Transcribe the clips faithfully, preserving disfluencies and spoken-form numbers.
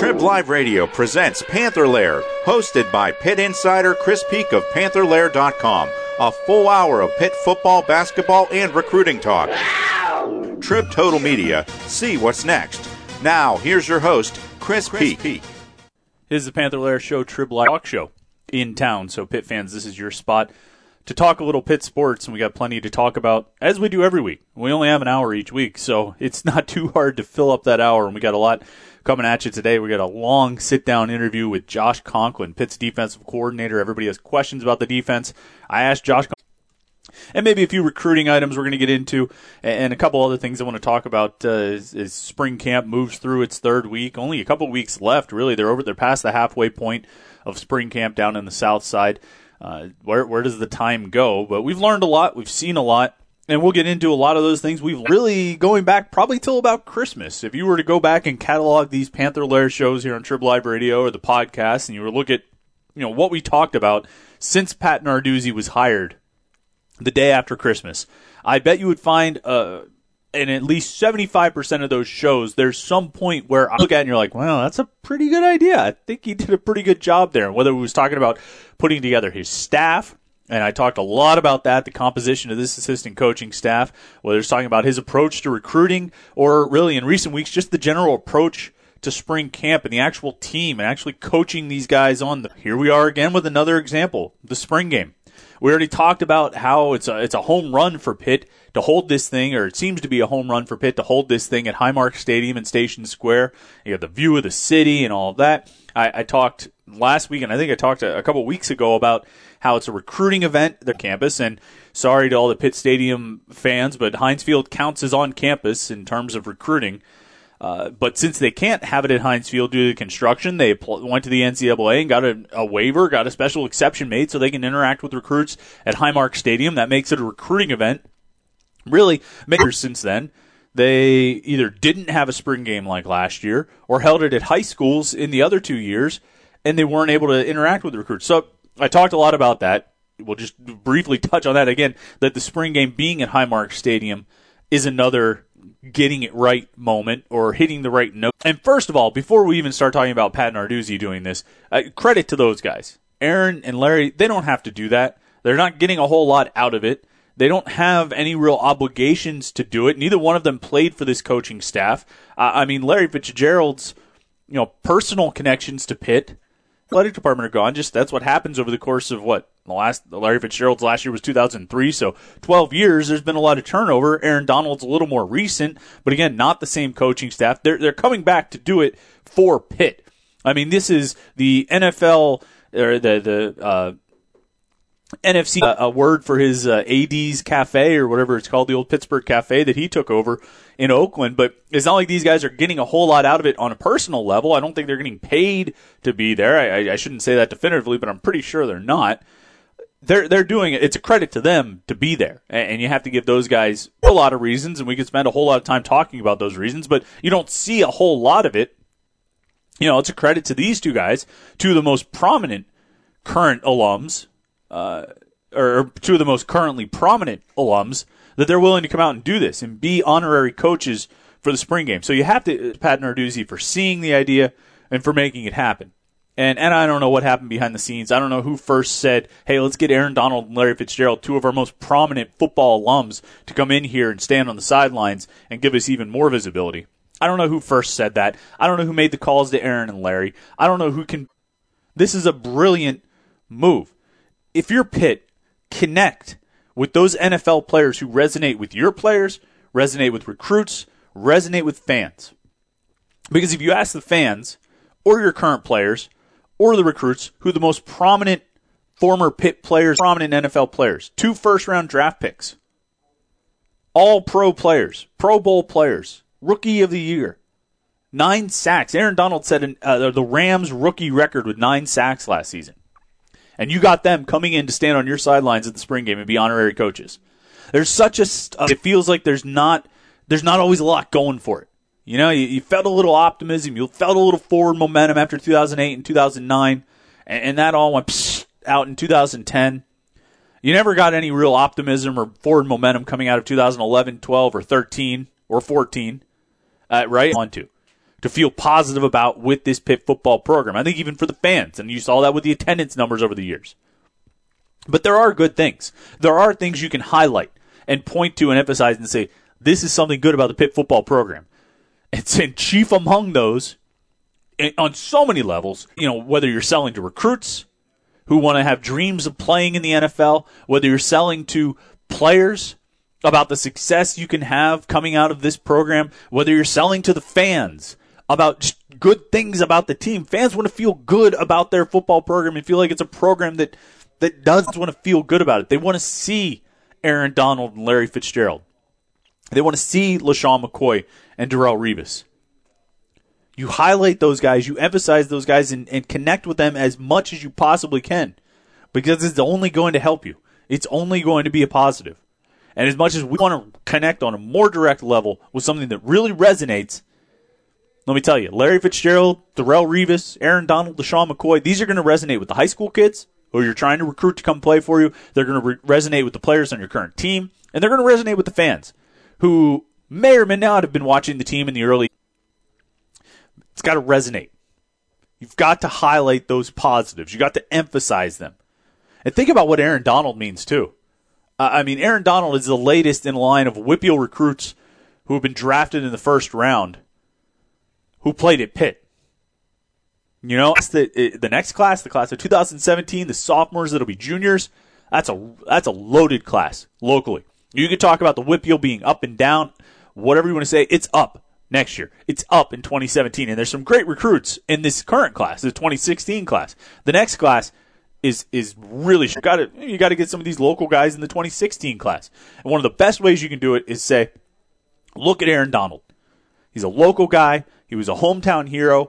Trib Live Radio presents Panther Lair, hosted by Pitt insider Chris Peak of Panther Lair dot com. A full hour of Pitt football, basketball, and recruiting talk. Trib Total Media. See what's next. Now, here's your host, Chris, Chris Peak. Peak. This is the Panther Lair Show, Trib Live Talk Show in town. So, Pitt fans, this is your spot to talk a little Pitt sports, and we got plenty to talk about, as we do every week. We only have an hour each week, so it's not too hard to fill up that hour, and we got a lot coming at you today. We got a long sit-down interview with Josh Conklin, Pitt's defensive coordinator. Everybody has questions about the defense. I asked Josh Conklin, and maybe a few recruiting items we're going to get into, and a couple other things I want to talk about uh, as, as spring camp moves through its third week. Only a couple weeks left, really. They're over. They're past the halfway point of spring camp down in the south side. Uh, where where does the time go? But we've learned a lot. We've seen a lot. And we'll get into a lot of those things. We've really, going back probably till about Christmas. If you were to go back and catalog these Panther Lair shows here on Trib Live Radio or the podcast, and you were to look at, you know, what we talked about since Pat Narduzzi was hired the day after Christmas, I bet you would find uh, in at least seventy-five percent of those shows, there's some point where I look at it and you're like, wow, that's a pretty good idea. I think he did a pretty good job there. Whether he was talking about putting together his staff, and I talked a lot about that, the composition of this assistant coaching staff, whether it's talking about his approach to recruiting or really in recent weeks, just the general approach to spring camp and the actual team and actually coaching these guys on. The, here we are again with another example, the spring game. We already talked about how it's a, it's a home run for Pitt to hold this thing, or it seems to be a home run for Pitt to hold this thing at Highmark Stadium in Station Square. You got the view of the city and all of that. I, I talked last week, and I think I talked a, a couple weeks ago about how it's a recruiting event at the campus, and sorry to all the Pitt Stadium fans, but Heinz Field counts as on campus in terms of recruiting. Uh, but since they can't have it at Heinz Field due to construction, they pl- went to the N C double A and got a, a waiver, got a special exception made so they can interact with recruits at Highmark Stadium. That makes it a recruiting event. Really, years since then, they either didn't have a spring game like last year or held it at high schools in the other two years, and they weren't able to interact with the recruits. So I talked a lot about that. We'll just briefly touch on that again, that the spring game being at Highmark Stadium is another getting it right moment or hitting the right note. And first of all, before we even start talking about Pat Narduzzi doing this, uh, credit to those guys. Aaron and Larry, they don't have to do that. They're not getting a whole lot out of it. They don't have any real obligations to do it. Neither one of them played for this coaching staff. Uh, I mean, Larry Fitzgerald's, you know, personal connections to Pitt, athletic department are gone. Just that's what happens over the course of what the last Larry Fitzgerald's last year was two thousand three, so twelve years. There's been a lot of turnover. Aaron Donald's a little more recent, but again, not the same coaching staff. They're they're coming back to do it for Pitt. I mean, this is the N F L or the the uh, N F C, uh, a word for his uh, A D's Cafe or whatever it's called, the old Pittsburgh Cafe that he took over in Oakland. But it's not like these guys are getting a whole lot out of it on a personal level. I don't think they're getting paid to be there. I, I shouldn't say that definitively, but I'm pretty sure they're not. They're they're doing it. It's a credit to them to be there, and you have to give those guys a lot of reasons, and we could spend a whole lot of time talking about those reasons, but you don't see a whole lot of it. You know, it's a credit to these two guys, two of the most prominent current alums, uh, or two of the most currently prominent alums, that they're willing to come out and do this and be honorary coaches for the spring game. So you have to Pat Narduzzi for seeing the idea and for making it happen. And and I don't know what happened behind the scenes. I don't know who first said, hey, let's get Aaron Donald and Larry Fitzgerald, two of our most prominent football alums, to come in here and stand on the sidelines and give us even more visibility. I don't know who first said that. I don't know who made the calls to Aaron and Larry. I don't know who can. This is a brilliant move. If you're Pitt, connect with those N F L players who resonate with your players, resonate with recruits, resonate with fans. Because if you ask the fans or your current players or the recruits who the most prominent former Pitt players, prominent N F L players, two first-round draft picks, all pro players, Pro Bowl players, Rookie of the Year, nine sacks. Aaron Donald set uh, the Rams' rookie record with nine sacks last season. And you got them coming in to stand on your sidelines at the spring game and be honorary coaches. There's such a uh, it feels like there's not there's not always a lot going for it. You know, you, you felt a little optimism, you felt a little forward momentum after two thousand eight and two thousand nine, and, and that all went psh, out in two thousand ten. You never got any real optimism or forward momentum coming out of two thousand eleven, twelve, or thirteen, or fourteen, uh, right? On to to feel positive about with this Pitt football program. I think even for the fans, and you saw that with the attendance numbers over the years. But there are good things. There are things you can highlight and point to and emphasize and say, this is something good about the Pitt football program. It's in chief among those on so many levels, you know, whether you're selling to recruits who want to have dreams of playing in the N F L, whether you're selling to players about the success you can have coming out of this program, whether you're selling to the fans about just good things about the team. Fans want to feel good about their football program and feel like it's a program that, that does want to feel good about it. They want to see Aaron Donald and Larry Fitzgerald. They want to see LaShawn McCoy and Darrelle Revis. You highlight those guys, you emphasize those guys, and, and connect with them as much as you possibly can, because it's only going to help you. It's only going to be a positive. And as much as we want to connect on a more direct level with something that really resonates, let me tell you, Larry Fitzgerald, Darrelle Revis, Aaron Donald, LaShawn McCoy, these are going to resonate with the high school kids who you're trying to recruit to come play for you. They're going to re- resonate with the players on your current team, and they're going to resonate with the fans who may or may not have been watching the team in the early. It's got to resonate. You've got to highlight those positives. You've got to emphasize them. And think about what Aaron Donald means, too. Uh, I mean, Aaron Donald is the latest in a line of Whippeal recruits who have been drafted in the first round who played at Pitt. You know, that's the, the next class, the class of two thousand seventeen, the sophomores that'll be juniors, that's a, that's a loaded class locally. You can talk about the Whippeal being up and down, whatever you want to say, it's up. Next year. It's up in twenty seventeen, and there's some great recruits in this current class, the twenty sixteen class. The next class is is really you got to you got to get some of these local guys in the twenty sixteen class. And one of the best ways you can do it is say, look at Aaron Donald. He's a local guy. He was a hometown hero,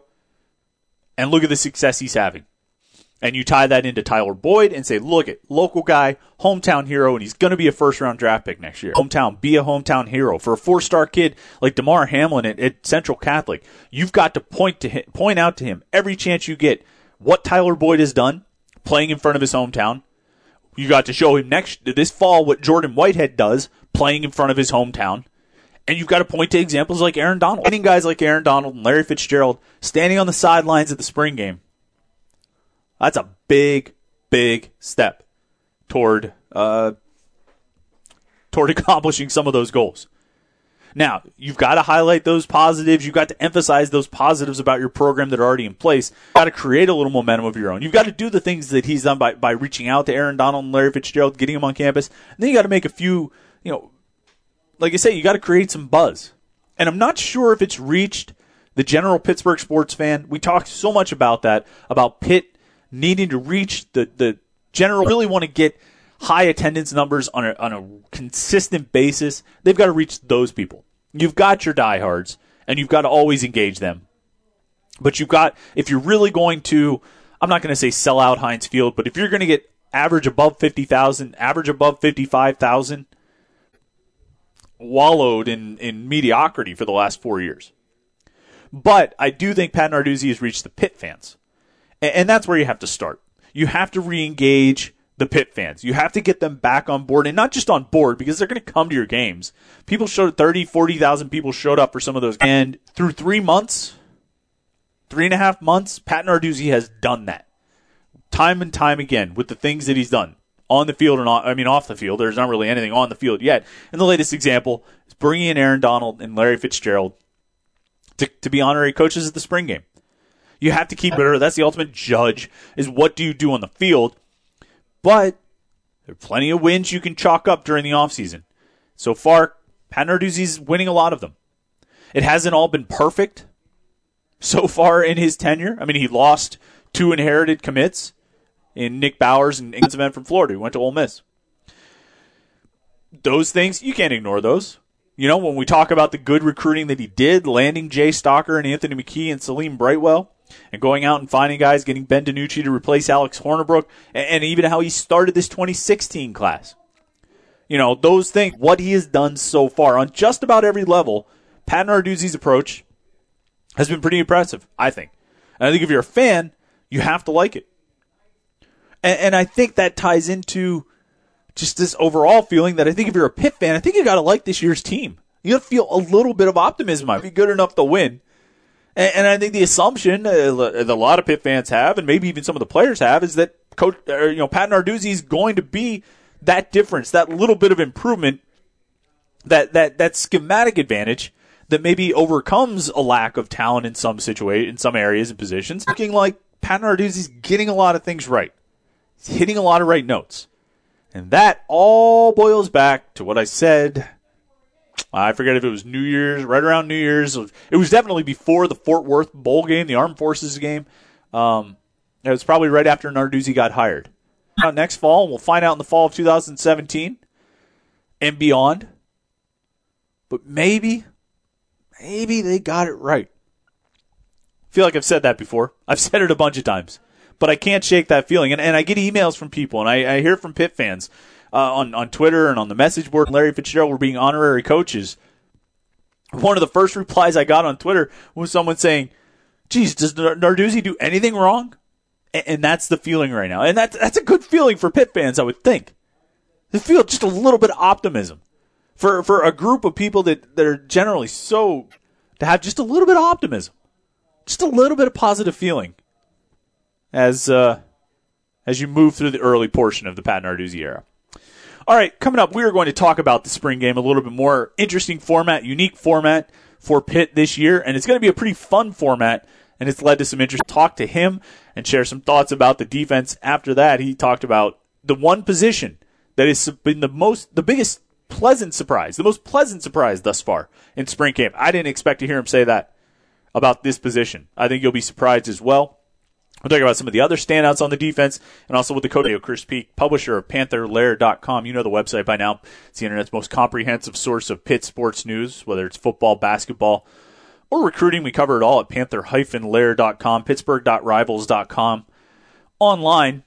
and look at the success he's having. And you tie that into Tyler Boyd and say, look at local guy, hometown hero, and he's going to be a first-round draft pick next year. Hometown, be a hometown hero. For a four-star kid like DeMar Hamlin at, at Central Catholic, you've got to point to him, point out to him every chance you get what Tyler Boyd has done playing in front of his hometown. You got to show him next this fall what Jordan Whitehead does playing in front of his hometown. And you've got to point to examples like Aaron Donald. Getting guys like Aaron Donald and Larry Fitzgerald standing on the sidelines at the spring game. That's a big, big step toward uh, toward accomplishing some of those goals. Now, you've got to highlight those positives. You've got to emphasize those positives about your program that are already in place. You've got to create a little momentum of your own. You've got to do the things that he's done by, by reaching out to Aaron Donald and Larry Fitzgerald, getting them on campus. And then you got to make a few, you know, like I say, you got to create some buzz. And I'm not sure if it's reached the general Pittsburgh sports fan. We talked so much about that, about Pitt needing to reach the, the general, really want to get high attendance numbers on a, on a consistent basis. They've got to reach those people. You've got your diehards, and you've got to always engage them. But you've got, if you're really going to, I'm not going to say sell out Heinz Field, but if you're going to get average above fifty thousand, average above fifty-five thousand, wallowed in, in mediocrity for the last four years. But I do think Pat Narduzzi has reached the Pitt fans. And that's where you have to start. You have to re-engage the Pitt fans. You have to get them back on board, and not just on board because they're going to come to your games. People showed thirty, forty thousand people showed up for some of those. And through three months, three and a half months, Pat Narduzzi has done that time and time again with the things that he's done on the field and off, I mean off the field. There's not really anything on the field yet. And the latest example is bringing in Aaron Donald and Larry Fitzgerald to, to be honorary coaches at the spring game. You have to keep it. That's the ultimate judge, is what do you do on the field. But there are plenty of wins you can chalk up during the offseason. So far, Pat Narduzzi's winning a lot of them. It hasn't all been perfect so far in his tenure. I mean, he lost two inherited commits in Nick Bowers and defensive end from Florida who went to Ole Miss. Those things, you can't ignore those. You know, when we talk about the good recruiting that he did, landing Jay Stalker and Anthony McKee and Salim Brightwell, and going out and finding guys, getting Ben DiNucci to replace Alex Hornibrook, and, and even how he started this twenty sixteen class. You know, those things, what he has done so far on just about every level, Pat Narduzzi's approach has been pretty impressive, I think. And I think if you're a fan, you have to like it. And, and I think that ties into just this overall feeling that I think if you're a Pitt fan, I think you got to like this year's team. You got to feel a little bit of optimism. Might be good enough to win. And, and I think the assumption uh, that a lot of Pitt fans have, and maybe even some of the players have, is that Coach, or, you know, Pat Narduzzi is going to be that difference, that little bit of improvement, that that that schematic advantage that maybe overcomes a lack of talent in some situation, in some areas and positions. Looking like Pat Narduzzi's getting a lot of things right. He's hitting a lot of right notes. And that all boils back to what I said. I forget if it was New Year's, right around New Year's. It was definitely before the Fort Worth Bowl game, the Armed Forces game. Um, it was probably right after Narduzzi got hired. Now, next fall, and we'll find out in the fall of two thousand seventeen and beyond. But maybe, maybe they got it right. I feel like I've said that before. I've said it a bunch of times. But I can't shake that feeling. And, and I get emails from people, and I, I hear from Pitt fans uh, on, on Twitter and on the message board. Larry Fitzgerald were being honorary coaches. One of the first replies I got on Twitter was someone saying, geez, does Narduzzi do anything wrong? And, and that's the feeling right now. And that's, that's a good feeling for Pitt fans, I would think. They feel just a little bit of optimism. For for a group of people that, that are generally so, to have just a little bit of optimism. Just a little bit of positive feeling. As uh, as you move through the early portion of the Pat Narduzzi era. All right, coming up, we are going to talk about the spring game a little bit more. Interesting format, unique format for Pitt this year, and it's going to be a pretty fun format, and it's led to some interest. Talk to him and share some thoughts about the defense. After that, he talked about the one position that has been the most, the biggest pleasant surprise, the most pleasant surprise thus far in spring camp. I didn't expect to hear him say that about this position. I think you'll be surprised as well. We'll talk about some of the other standouts on the defense, and also with the coach, Chris Peak, publisher of Panther Lair dot com. You know the website by now. It's the internet's most comprehensive source of Pitt sports news, whether it's football, basketball, or recruiting. We cover it all at Panther Lair dot com, Pittsburgh dot rivals dot com. Online,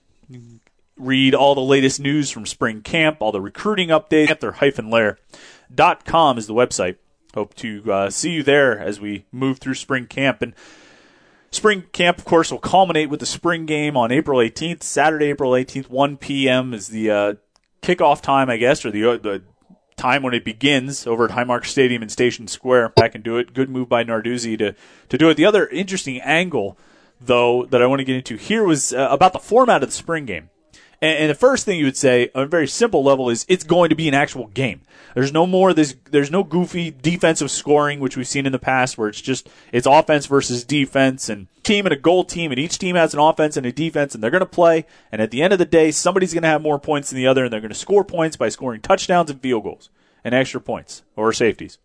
read all the latest news from spring camp, all the recruiting updates. Panther Lair dot com is the website. Hope to uh, see you there as we move through spring camp. And spring camp, of course, will culminate with the spring game on April eighteenth. Saturday, April eighteenth, one p.m. is the uh, kickoff time, I guess, or the uh, the time when it begins over at Highmark Stadium in Station Square. Back and do it. Good move by Narduzzi to, to do it. The other interesting angle, though, that I want to get into here was uh, about the format of the spring game. And, and the first thing you would say, on a very simple level, is it's going to be an actual game. There's no more, there's, there's no goofy defensive scoring, which we've seen in the past, where it's just, it's offense versus defense, and team and a goal team, and each team has an offense and a defense, and they're going to play, and at the end of the day, somebody's going to have more points than the other, and they're going to score points by scoring touchdowns and field goals, and extra points, or safeties.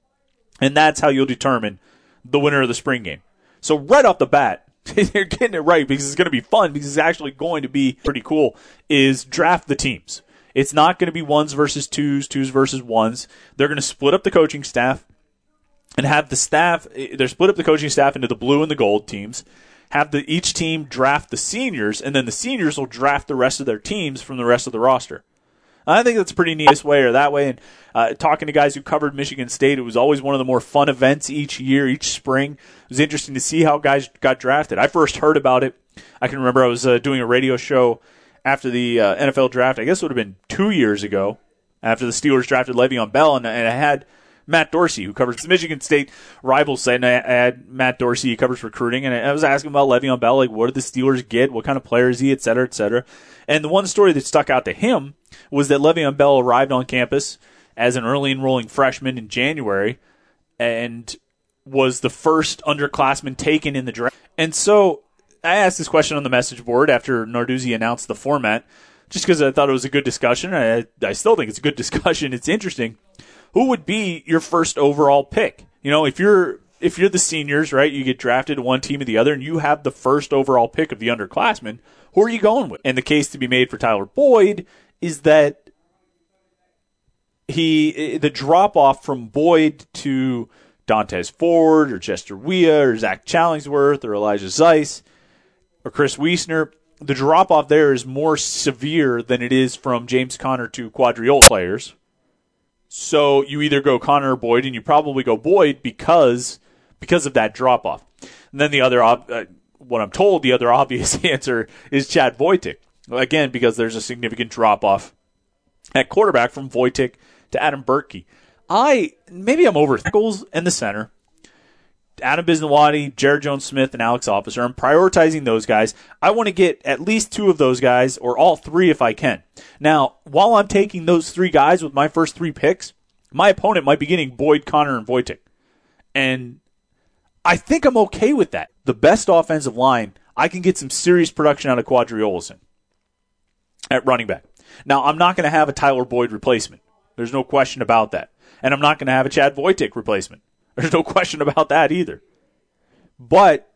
And that's how you'll determine the winner of the spring game. So right off the bat, you're getting it right because it's going to be fun, because it's actually going to be pretty cool, is draft the teams. It's not going to be ones versus twos, twos versus ones. They're going to split up the coaching staff and have the staff, they're split up the coaching staff into the blue and the gold teams, have the each team draft the seniors, and then the seniors will draft the rest of their teams from the rest of the roster. I think that's a pretty neat this way or that way. And uh, talking to guys who covered Michigan State, it was always one of the more fun events each year, each spring. It was interesting to see how guys got drafted. I first heard about it. I can remember I was uh, doing a radio show after the uh, N F L draft. I guess it would have been two years ago after the Steelers drafted Le'Veon Bell, and, and I had Matt Dorsey, who covers the Michigan State Rivals site, and I had Matt Dorsey, who covers recruiting, and I was asking about Le'Veon Bell, like, what did the Steelers get? What kind of player is he, et cetera, et cetera. And the one story that stuck out to him was that Le'Veon Bell arrived on campus as an early enrolling freshman in January and was the first underclassman taken in the draft. And so I asked this question on the message board after Narduzzi announced the format, just because I thought it was a good discussion. I, I still think it's a good discussion. It's interesting. Who would be your first overall pick? You know, if you're if you're the seniors, right, you get drafted to one team or the other, and you have the first overall pick of the underclassmen, who are you going with? And the case to be made for Tyler Boyd is that he the drop-off from Boyd to Dontez Ford or Chester Weah or Zach Challingsworth or Elijah Zeiss or Chris Wiesner, the drop-off there is more severe than it is from James Conner to Quadriola players. So you either go Conner or Boyd, and you probably go Boyd because because of that drop-off. And then the other, uh, what I'm told, the other obvious answer is Chad Voitic. Again, because there's a significant drop-off at quarterback from Voitic to Adam Burke. I, maybe I'm over tackles and the center. Adam Bisnowaty, Jared Jones-Smith, and Alex Officer. I'm prioritizing those guys. I want to get at least two of those guys, or all three if I can. Now, while I'm taking those three guys with my first three picks, my opponent might be getting Boyd, Connor, and Wojtek. And I think I'm okay with that. The best offensive line, I can get some serious production out of Quadri Olson at running back. Now, I'm not going to have a Tyler Boyd replacement. There's no question about that. And I'm not going to have a Chad Wojtek replacement. There's no question about that either. But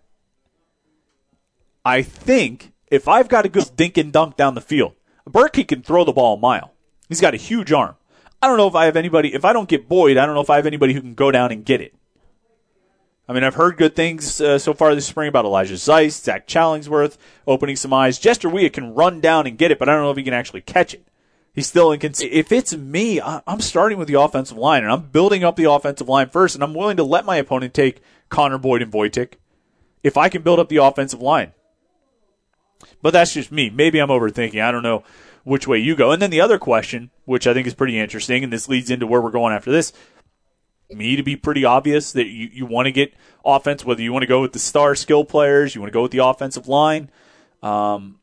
I think if I've got a good dink and dunk down the field, Berkey can throw the ball a mile. He's got a huge arm. I don't know if I have anybody, if I don't get Boyd, I don't know if I have anybody who can go down and get it. I mean, I've heard good things uh, so far this spring about Elijah Zeiss, Zach Challingsworth, opening some eyes. Jester Weah can run down and get it, but I don't know if he can actually catch it. He's still inconsistent. If it's me, I'm starting with the offensive line, and I'm building up the offensive line first, and I'm willing to let my opponent take Connor, Boyd, and Wojtek if I can build up the offensive line. But that's just me. Maybe I'm overthinking. I don't know which way you go. And then the other question, which I think is pretty interesting, and this leads into where we're going after this, me to be pretty obvious that you, you want to get offense, whether you want to go with the star skill players, you want to go with the offensive line. Um,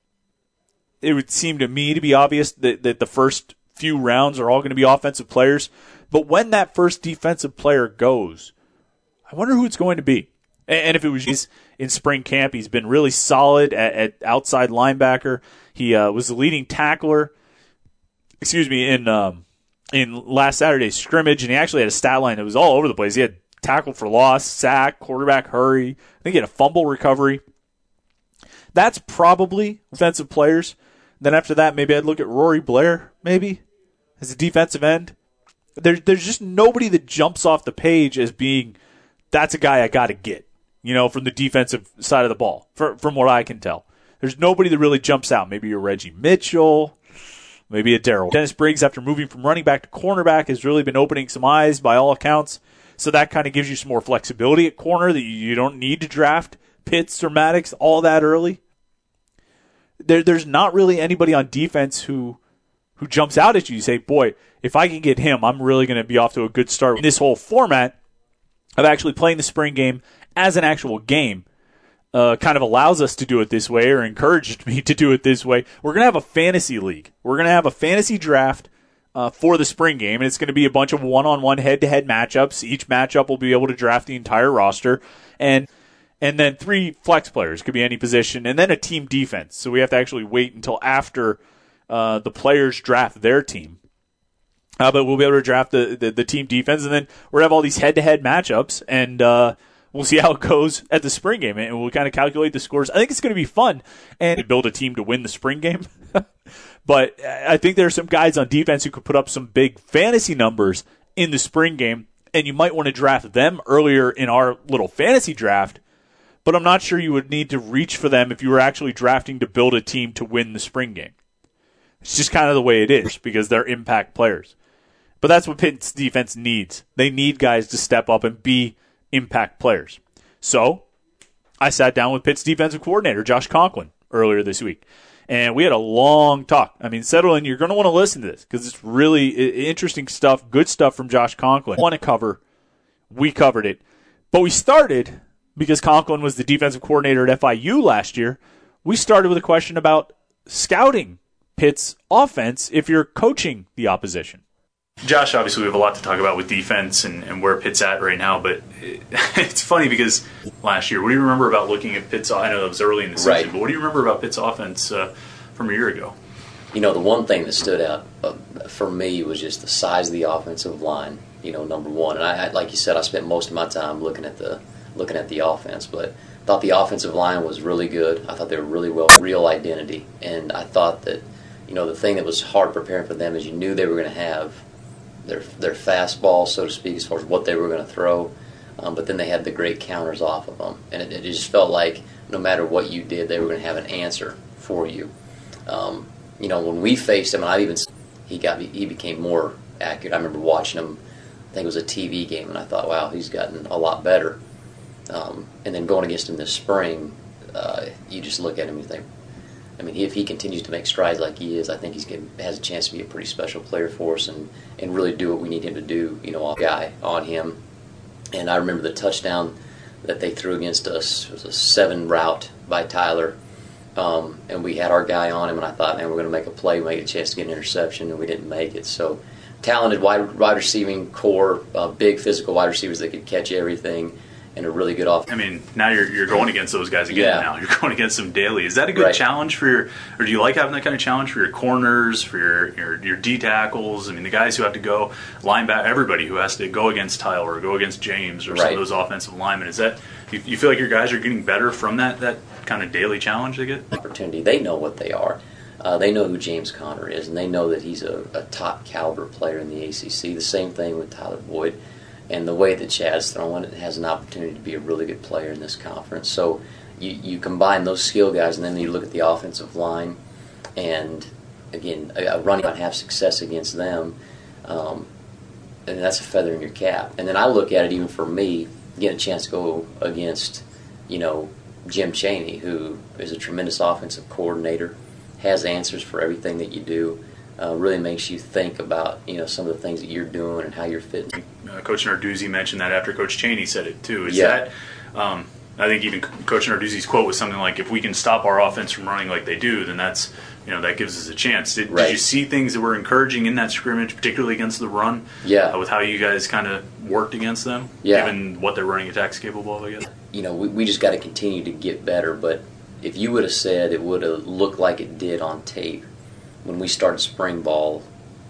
it would seem to me to be obvious that, that the first few rounds are all going to be offensive players. But when that first defensive player goes, I wonder who it's going to be. And, and if it was in spring camp, he's been really solid at, at outside linebacker. He uh, was the leading tackler, excuse me, in um, in last Saturday's scrimmage, and he actually had a stat line that was all over the place. He had tackle for loss, sack, quarterback hurry. I think he had a fumble recovery. That's probably defensive players. Then after that, maybe I'd look at Rory Blair, maybe, as a defensive end. There, there's just nobody that jumps off the page as being, that's a guy I got to get, you know, from the defensive side of the ball, for, from what I can tell. There's nobody that really jumps out. Maybe a Reggie Mitchell, maybe a Darrell. Dennis Briggs, after moving from running back to cornerback, has really been opening some eyes by all accounts. So that kind of gives you some more flexibility at corner that you don't need to draft Pitts or Maddox all that early. There, there's not really anybody on defense who who jumps out at you. You say, boy, if I can get him, I'm really going to be off to a good start. In this whole format of actually playing the spring game as an actual game uh, kind of allows us to do it this way, or encouraged me to do it this way. We're going to have a fantasy league. We're going to have a fantasy draft uh, for the spring game, and it's going to be a bunch of one-on-one head-to-head matchups. Each matchup will be able to draft the entire roster, and And then three flex players, could be any position, and then a team defense. So we have to actually wait until after uh, the players draft their team. Uh, but we'll be able to draft the, the, the team defense, and then we're going to have all these head-to-head matchups, and uh, we'll see how it goes at the spring game, and we'll kind of calculate the scores. I think it's going to be fun, and build a team to win the spring game. But I think there are some guys on defense who could put up some big fantasy numbers in the spring game, and you might want to draft them earlier in our little fantasy draft. But I'm not sure you would need to reach for them if you were actually drafting to build a team to win the spring game. It's just kind of the way it is because they're impact players. But that's what Pitt's defense needs. They need guys to step up and be impact players. So I sat down with Pitt's defensive coordinator, Josh Conklin, earlier this week. And we had a long talk. I mean, settle in. You're going to want to listen to this because it's really interesting stuff, good stuff from Josh Conklin. I want to cover. We covered it. But we started, because Conklin was the defensive coordinator at F I U last year, we started with a question about scouting Pitt's offense if you're coaching the opposition. Josh, obviously we have a lot to talk about with defense and, and where Pitt's at right now, but it, it's funny because last year, what do you remember about looking at Pitt's, I know it was early in the season, right, but what do you remember about Pitt's offense uh, from a year ago? You know, the one thing that stood out uh, for me was just the size of the offensive line, you know, number one. And I, I like you said, I spent most of my time looking at the looking at the offense, but thought the offensive line was really good. I thought they were really well, real identity. And I thought that, you know, the thing that was hard preparing for them is you knew they were going to have their their fastball, so to speak, as far as what they were going to throw, um, but then they had the great counters off of them. And it, it just felt like no matter what you did, they were going to have an answer for you. Um, you know, when we faced him, and I even he got he became more accurate. I remember watching him, I think it was a T V game, and I thought, wow, he's gotten a lot better. Um, and then going against him this spring, uh, you just look at him and you think, I mean, if he continues to make strides like he is, I think he's getting, has a chance to be a pretty special player for us and, and really do what we need him to do, you know, off guy on him. And I remember the touchdown that they threw against us. It was a seven route by Tyler. Um, and we had our guy on him, and I thought, man, we're going to make a play, make a chance to get an interception, and we didn't make it. So talented wide, wide receiving core, uh, big physical wide receivers that could catch everything, and a really good offense. I mean, now you're you're going against those guys again. Yeah. Now you're going against them daily. Is that a good Right. challenge for your, or do you like having that kind of challenge for your corners, for your your, your D tackles? I mean, the guys who have to go linebacker, everybody who has to go against Tyler or go against James or some Right. of those offensive linemen. Is that you, you feel like your guys are getting better from that that kind of daily challenge they get? Opportunity. They know what they are. Uh, they know who James Conner is, and they know that he's a, a top caliber player in the A C C. The same thing with Tyler Boyd. And the way that Chad's throwing it has an opportunity to be a really good player in this conference. So you, you combine those skill guys, and then you look at the offensive line, and again, a, a running out have success against them, um, and that's a feather in your cap. And then I look at it even for me, getting a chance to go against, you know, Jim Chaney, who is a tremendous offensive coordinator, has answers for everything that you do. Uh, really makes you think about, you know, some of the things that you're doing and how you're fitting. Uh, Coach Narduzzi mentioned that after Coach Chaney said it too. Is Yeah. that um, I think even Coach Narduzzi's quote was something like, "If we can stop our offense from running like they do, then that's you know that gives us a chance." Did, Right. did you see things that were encouraging in that scrimmage, particularly against the run? Yeah. Uh, with how you guys kind of worked against them, Yeah. given what their running attack's capable of, I guess. You know, we, we just got to continue to get better. But if you would have said it would have looked like it did on tape when we started spring ball,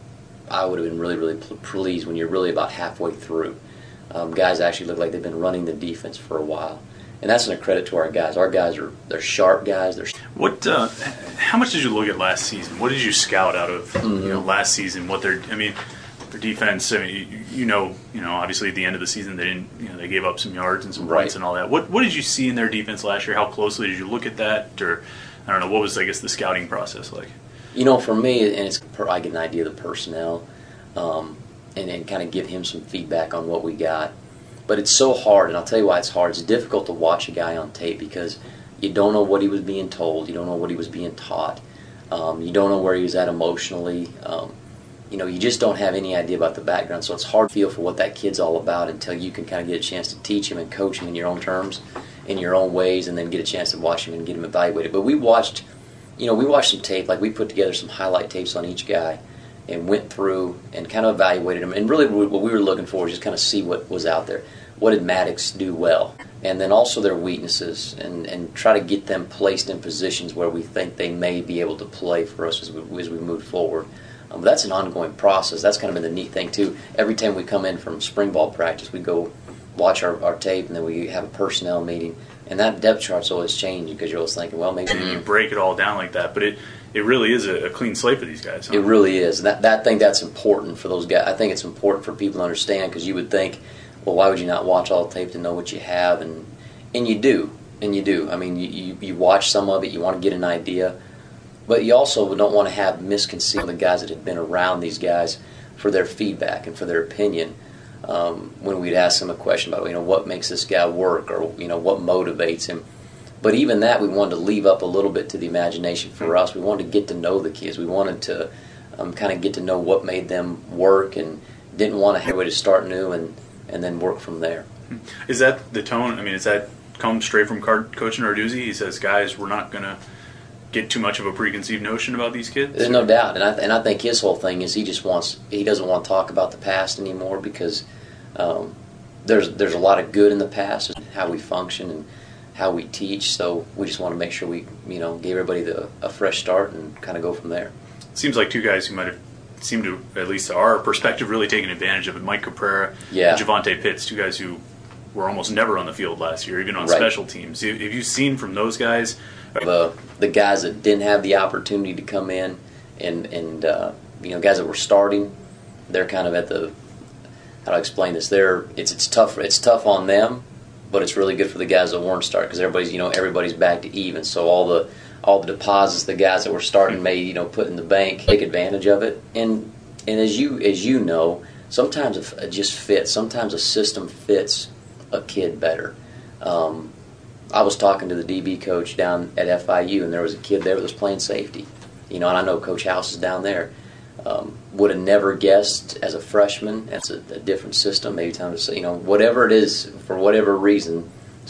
I would have been really, really pleased when you're really about halfway through. Um, guys actually look like they've been running the defense for a while. And that's a credit to our guys. Our guys are they're sharp guys. They're What? Uh, how much did you look at last season? What did you scout out of Mm-hmm. you know last season? What their I mean, their defense. I mean, you, you know, you know, obviously at the end of the season they didn't. You know, they gave up some yards and some Right. points and all that. What What did you see in their defense last year? How closely did you look at that? Or I don't know. What was I guess the scouting process like? You know, for me, and it's I get an idea of the personnel, um, and, and kind of give him some feedback on what we got. But it's so hard, and I'll tell you why it's hard. It's difficult to watch a guy on tape because you don't know what he was being told. You don't know what he was being taught. Um, you don't know where he was at emotionally. Um, you know, you just don't have any idea about the background. So it's hard to feel for what that kid's all about until you can kind of get a chance to teach him and coach him in your own terms, in your own ways, and then get a chance to watch him and get him evaluated. But we watched... You know, we watched some tape, like we put together some highlight tapes on each guy and went through and kind of evaluated them. And really what we were looking for was just kind of see what was out there. What did Maddox do well? And then also their weaknesses and, and try to get them placed in positions where we think they may be able to play for us as we, as we move forward. Um, but that's an ongoing process. That's kind of been the neat thing, too. Every time we come in from spring ball practice, we go watch our, our tape, and then we have a personnel meeting. And that depth chart's always changing because you're always thinking, well, maybe You break it all down like that, but it it really is a, a clean slate for these guys. Huh? it really is. And that, that I think that's important for those guys. I think it's important for people to understand because you would think, well, why would you not watch all the tape to know what you have? And and you do, and you do. I mean, you, you, you watch some of it, you want to get an idea, but you also don't want to have misconceived the guys that have been around these guys for their feedback and for their opinion. Um, when we'd ask them a question about, you know, what makes this guy work or, you know, what motivates him. But even that, we wanted to leave up a little bit to the imagination for us. We wanted to get to know the kids. We wanted to um, kind of get to know what made them work and didn't want to have a way to start new and, and then work from there. Is that the tone? I mean, is that come straight from Coach Narduzzi? He says, guys, we're not going to get too much of a preconceived notion about these kids? There's no doubt, and I and I think his whole thing is he just wants he doesn't want to talk about the past anymore because um, there's there's a lot of good in the past, how we function and how we teach. So we just want to make sure we you know give everybody the, a fresh start and kind of go from there. It seems like two guys who might have seemed to, at least to our perspective, really taken advantage of it. Mike Caprera Yeah. and Javonte Pitts, two guys who were almost never on the field last year, even on Right. special teams. Have you seen from those guys? The the guys that didn't have the opportunity to come in and and uh, you know guys that were starting, they're kind of at the how do I explain this? They're it's it's tough it's tough on them, but it's really good for the guys that weren't starting because everybody's you know everybody's back to even. So all the all the deposits the guys that were starting may you know put in the bank, take advantage of it. And and as you as you know, sometimes it just fits. Sometimes a system fits a kid better. Um, I was talking to the D B coach down at F I U, and there was a kid there that was playing safety. You know, and I know Coach House is down there. Um, would have never guessed as a freshman. That's a, a different system. Maybe time to say, you know, whatever it is, for whatever reason,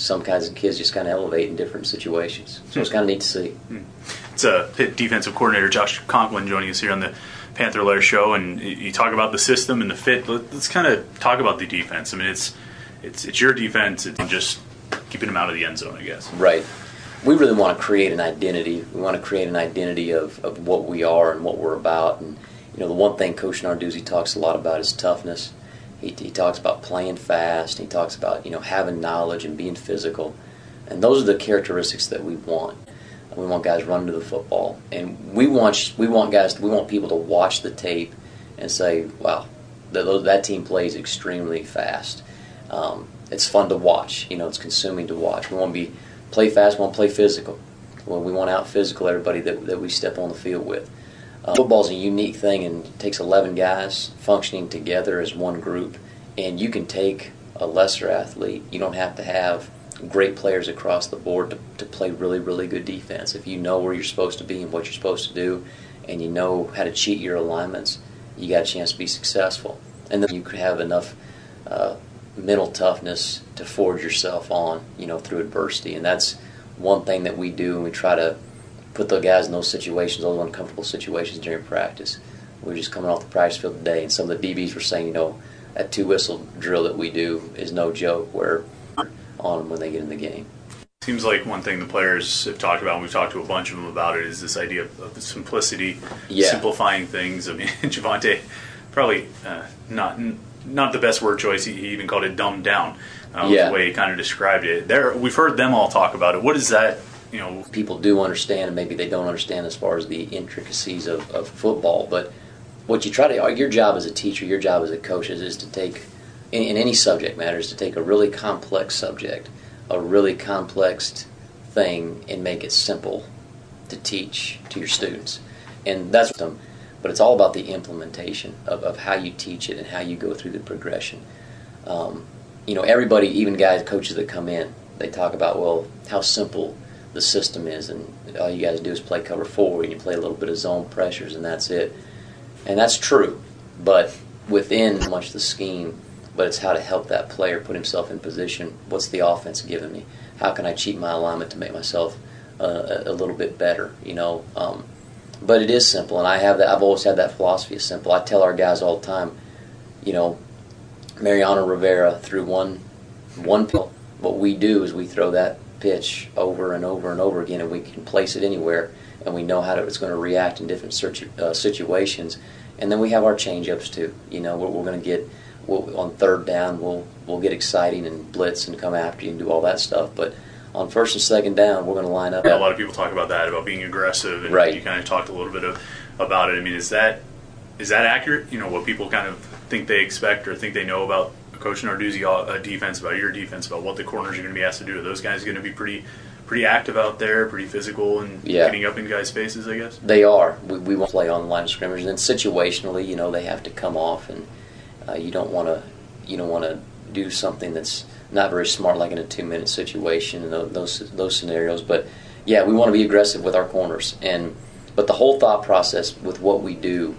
some kinds of kids just kind of elevate in different situations. So it's kind of neat to see. It's a Pitt defensive coordinator, Josh Conklin, joining us here on the Panther Lair Show, and you talk about the system and the fit. Let's kind of talk about the defense. I mean, it's it's it's your defense. It's just keeping them out of the end zone, I guess. Right. We really want to create an identity. We want to create an identity of, of what we are and what we're about. And you know, the one thing Coach Narduzzi talks a lot about is toughness. He, he talks about playing fast. He talks about, you know, having knowledge and being physical. And those are the characteristics that we want. We want guys running to the football, and we want we want guys we want people to watch the tape and say, "Wow, that that team plays extremely fast." Um, it's fun to watch. You know, it's consuming to watch. We want to be play fast. We want to play physical. Well, we want to out physical everybody that that we step on the field with. Uh, football's a unique thing, and it takes eleven guys functioning together as one group. And you can take a lesser athlete. You don't have to have great players across the board to, to play really, really good defense. If you know where you're supposed to be and what you're supposed to do, and you know how to cheat your alignments, you got a chance to be successful. And then you could have enough uh, mental toughness to forge yourself on, you know, through adversity. And that's one thing that we do, and we try to put the guys in those situations, those uncomfortable situations during practice. We were just coming off the practice field today, and some of the D Bs were saying, you know, that two-whistle drill that we do is no joke, where on them when they get in the game. Seems like one thing the players have talked about, and we've talked to a bunch of them about it, is this idea of, of simplicity, yeah. simplifying things. I mean, Javonte, probably uh, not not the best word choice. He, he even called it dumbed down. Uh, yeah. The way he kind of described it. There, we've heard them all talk about it. What is that? You know, people do understand, and maybe they don't understand as far as the intricacies of, of football. But what you try to, your job as a teacher, your job as a coach is, is to take, in, in any subject matter, is to take a really complex subject, a really complex thing, and make it simple to teach to your students. And that's them. But it's all about the implementation of, of how you teach it and how you go through the progression. Um, you know, everybody, even guys, coaches that come in, they talk about, well, how simple the system is, and all you guys do is play cover four, and you play a little bit of zone pressures, and that's it. And that's true, but within much the scheme, but it's how to help that player put himself in position. What's the offense giving me? How can I cheat my alignment to make myself uh, a little bit better? You know, um, but it is simple, and I have that. I've always had that philosophy of simple. I tell our guys all the time, you know, Mariano Rivera threw one one pill. What we do is we throw that pitch over and over and over again, and we can place it anywhere, and we know how to, it's going to react in different situ, uh, situations. And then we have our change-ups too. You know, we're, we're going to get we'll, on third down, we'll we'll get exciting and blitz and come after you and do all that stuff. But on first and second down, we're going to line up. Yeah, a lot of people talk about that, about being aggressive, and right. You kind of talked a little bit of, about it. I mean, is that is that accurate? You know, what people kind of think they expect or think they know about Coach Narduzzi uh, defense, about your defense, about what the corners are going to be asked to do. Are those guys going to be pretty pretty active out there, pretty physical, and yeah. getting up in guys' faces, I guess? They are. We, we want to play on the line of scrimmage, and then situationally, you know, they have to come off, and uh, you don't want to you don't want to do something that's not very smart, like in a two-minute situation and those those scenarios. But yeah, we want to be aggressive with our corners, and but the whole thought process with what we do,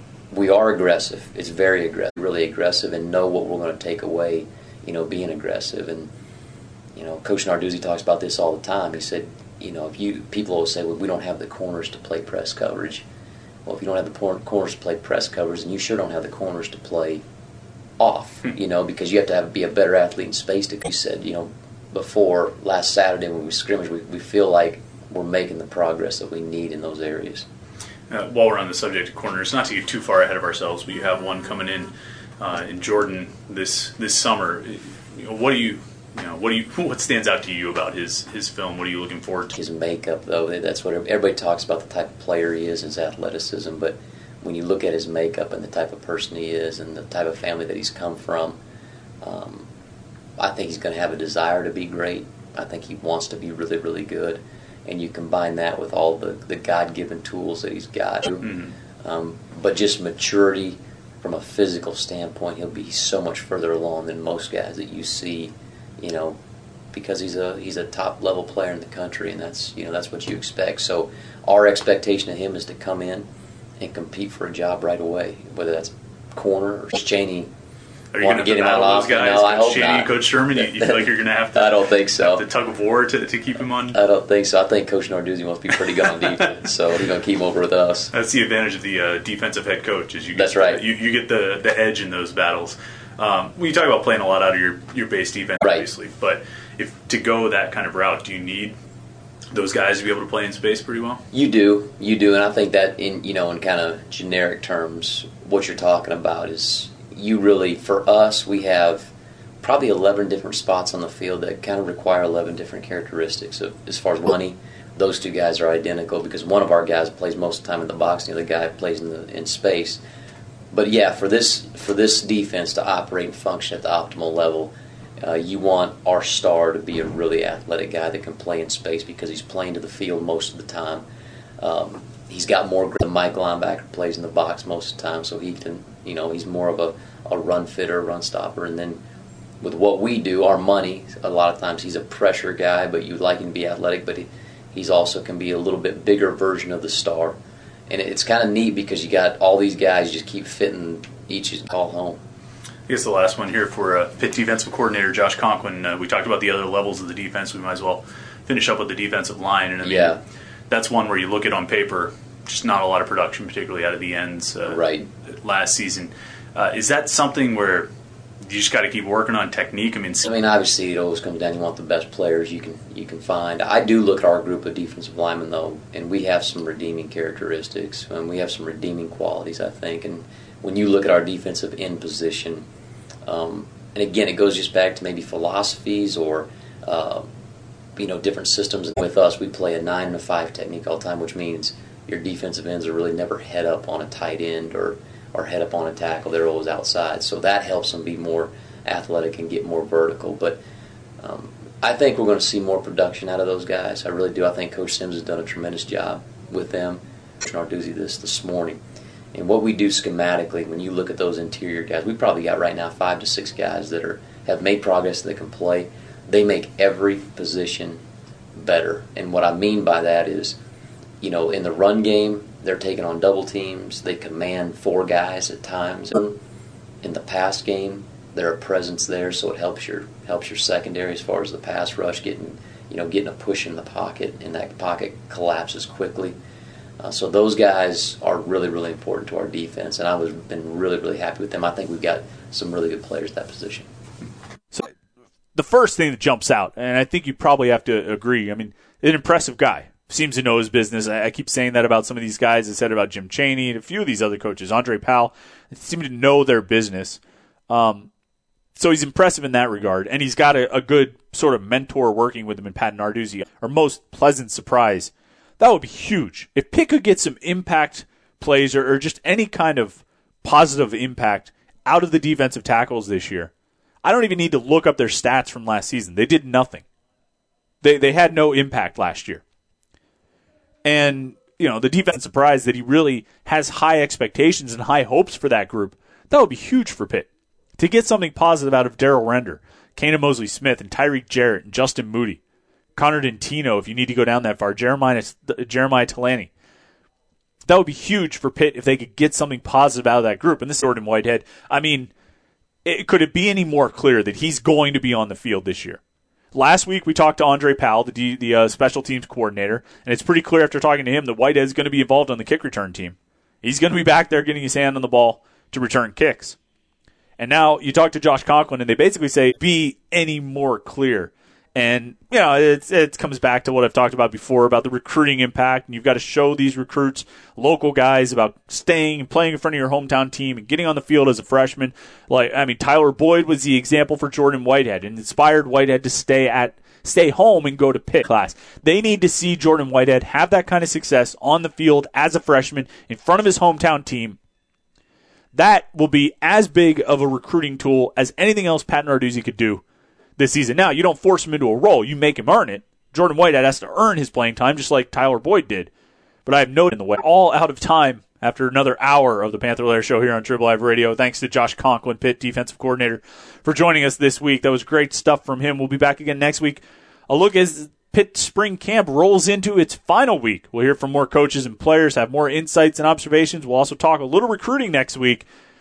we are aggressive. It's very aggressive, really aggressive, and know what we're going to take away, you know, being aggressive. And, you know, Coach Narduzzi talks about this all the time. He said, you know, if you, people always say, well, we don't have the corners to play press coverage. Well, if you don't have the corners to play press coverage, then you sure don't have the corners to play off, you know, because you have to have be a better athlete in space. To, you said, you know, before last Saturday when we scrimmaged, we, we feel like we're making the progress that we need in those areas. Uh, while we're on the subject of corners, not to get too far ahead of ourselves, but you have one coming in uh, in Jordan this this summer. You know, what do you, you know, what do you, what stands out to you about his his film? What are you looking forward to? His makeup, though, that's what everybody talks about, the type of player he is, his athleticism. But when you look at his makeup and the type of person he is, and the type of family that he's come from, um, I think he's going to have a desire to be great. I think he wants to be really, really good. And you combine that with all the, the God-given tools that he's got. Mm-hmm. Um, but just maturity from a physical standpoint, he'll be so much further along than most guys that you see, you know, because he's a he's a top-level player in the country, and that's, you know, that's what you expect. So our expectation of him is to come in and compete for a job right away, whether that's corner or Chaney. Are you want going to get him on those off. guys? No, I Coach hope Cheney, not. Coach Sherman, you, you feel like you're going to have to? I don't think so. The tug of war to, to keep him on. I don't think so. I think Coach Narduzzi wants to be pretty good on defense, so he's going to keep him over with us. That's the advantage of the uh, defensive head coach. Is you get That's right. The, you, you get the, the edge in those battles. Um, when you talk about playing a lot out of your, your base defense, Right. obviously, but if to go that kind of route, do you need those guys to be able to play in space pretty well? You do, you do, and I think that in you know in kind of generic terms, what you're talking about is you really, for us, we have probably eleven different spots on the field that kind of require eleven different characteristics. So as far as money, those two guys are identical because one of our guys plays most of the time in the box, and the other guy plays in the in space. But yeah, for this for this defense to operate and function at the optimal level, uh, you want our star to be a really athletic guy that can play in space because he's playing to the field most of the time. Um, he's got more grit than Mike linebacker plays in the box most of the time, so he can, you know, he's more of a, a run fitter, run stopper. And then with what we do, our money, a lot of times he's a pressure guy, but you like him to be athletic, but he, he's also can be a little bit bigger version of the star. And it's kind of neat because you got all these guys just keep fitting each call home. I guess the last one here for uh, Pitt defensive coordinator Josh Conklin. Uh, we talked about the other levels of the defense. We might as well finish up with the defensive line. And I mean, Yeah. that's one where you look at on paper, just not a lot of production, particularly out of the ends uh, Right. last season. Uh, is that something where you just got to keep working on technique? I mean, I mean, obviously, it always comes down. You want the best players you can you can find. I do look at our group of defensive linemen, though, and we have some redeeming characteristics, and we have some redeeming qualities, I think. And when you look at our defensive end position, um, and again, it goes just back to maybe philosophies or uh, you know different systems. With us, we play a nine and a five technique all the time, which means your defensive ends are really never head up on a tight end or or head up on a tackle. They're always outside. So that helps them be more athletic and get more vertical. But um, I think we're going to see more production out of those guys. I really do. I think Coach Sims has done a tremendous job with them. Coach Narduzzi this this morning. And what we do schematically, when you look at those interior guys, we probably got right now five to six guys that are have made progress that can play. They make every position better. And what I mean by that is, you know, in the run game, they're taking on double teams. They command four guys at times. In the pass game, they're a presence there, so it helps your helps your secondary as far as the pass rush, getting you know getting a push in the pocket, and that pocket collapses quickly. Uh, so those guys are really really important to our defense, and I was been really really happy with them. I think we've got some really good players at that position. So the first thing that jumps out, and I think you probably have to agree. I mean, an impressive guy. Seems to know his business. I keep saying that about some of these guys. I said about Jim Cheney and a few of these other coaches. Andre Powell seem to know their business. Um, so he's impressive in that regard. And he's got a, a good sort of mentor working with him in Pat Narduzzi. Our most pleasant surprise. That would be huge. If Pitt could get some impact plays or, or just any kind of positive impact out of the defensive tackles this year, I don't even need to look up their stats from last season. They did nothing. They they had no impact last year. And, you know, the defense surprised that he really has high expectations and high hopes for that group. That would be huge for Pitt. To get something positive out of Darrell Render, Kana Mosley-Smith, and Tyreek Jarrett, and Justin Moody, Connor Dentino, if you need to go down that far, Jeremiah, Jeremiah Talani. That would be huge for Pitt if they could get something positive out of that group. And this is Jordan Whitehead. I mean, it, could it be any more clear that he's going to be on the field this year? Last week, we talked to Andre Powell, the D, the uh, special teams coordinator, and it's pretty clear after talking to him that Whitehead is going to be involved on the kick return team. He's going to be back there getting his hand on the ball to return kicks. And now you talk to Josh Conklin, and they basically say, be any more clear. And, you know, it's, it comes back to what I've talked about before about the recruiting impact, and you've got to show these recruits, local guys, about staying and playing in front of your hometown team and getting on the field as a freshman. Like, I mean, Tyler Boyd was the example for Jordan Whitehead and inspired Whitehead to stay at stay home and go to Pitt class. They need to see Jordan Whitehead have that kind of success on the field as a freshman in front of his hometown team. That will be as big of a recruiting tool as anything else Pat Narduzzi could do this season. Now, you don't force him into a role. You make him earn it. Jordan Whitehead has to earn his playing time just like Tyler Boyd did. But I have no doubt in the way. All out of time after another hour of the Panther Lair Show here on Trib Live Radio. Thanks to Josh Conklin, Pitt defensive coordinator, for joining us this week. That was great stuff from him. We'll be back again next week. A look as Pitt spring camp rolls into its final week. We'll hear from more coaches and players, have more insights and observations. We'll also talk a little recruiting next week.